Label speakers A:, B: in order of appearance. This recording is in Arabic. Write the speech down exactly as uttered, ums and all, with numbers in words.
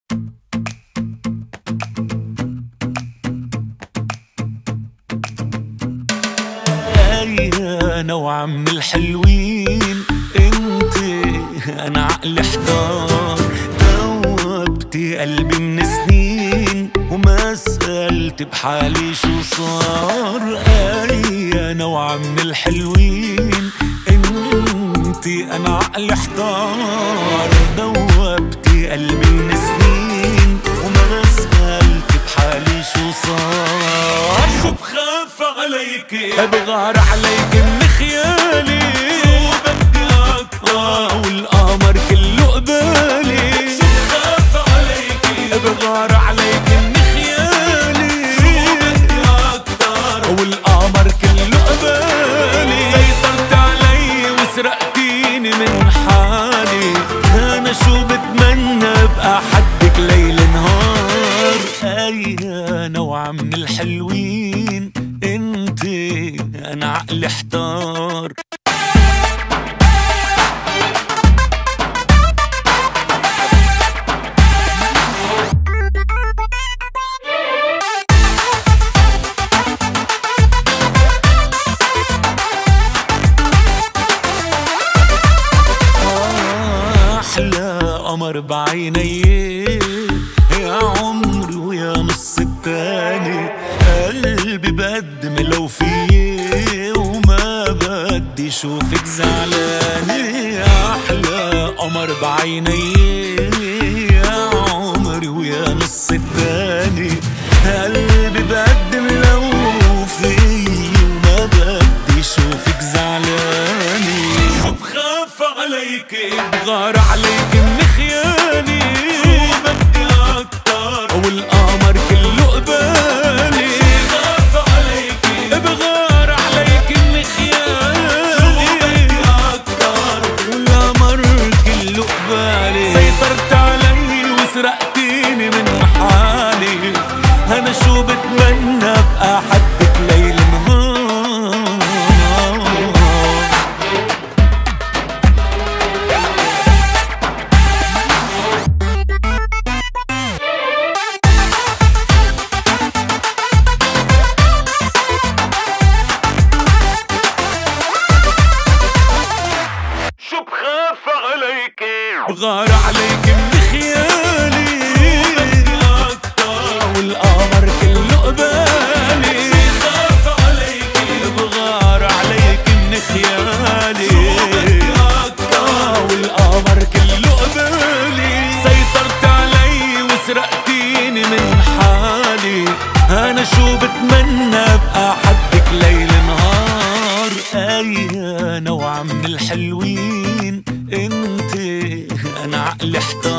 A: انا وعم الحلوين انت انا عقلي احتار، دوبتي قلبي من سنين وما سألت بحالي شو صار. اي انا وعم الحلوين انت انا عقلي احتار، دوبتي قلبي من سنين وما سألت بحالي شو صار. شو بخاف عليكي بغار عليكي من خيالي، شو بدي اكتر والقمر كله قبالي. شو بخاف عليكي بغار عليكي من خيالي، شو بدي اكتر والقمر كله قبالي. سيطرت علي وسرقتيني من حالي، انا شو بتمنى بقى حدك ليل نهار. اي انا وعم الحلوين انت انا عقلي احتار. احلى قمر بعيني يا عمري ويا نص التاني، قلبي بقدم لو فيه وما بدي شوفك زعلانة. احلى قمر بعيني يا عمري ويا نص التاني، قلبي بقدم لو فيه وما بدي شوفك زعلانة. شو بخاف عليكي بغار عليكي من خيالي، شو بدي اكتر والقمر كله قبالي. بخاف عليكي بغار عليكي من خيالي، شو بدي اكتر والقمر كله قبالي. سيطرت علي وسرقتيني من حالي، انا شو بتمنى بقى حدك ليل نهار. شو بخاف عليكي بغار عليكي من خيالي، شو بدي اكتر والقمر كله قبالي. بخاف عليكي بغار عليكي من خيالي، شو بدي اكتر والقمر كله قبالي. سيطرت علي وسرقتيني من حالي، انا شو بتمنى بقى حدك ليل نهار. اي انا وعم الحلوين انت انا عقلي احتار.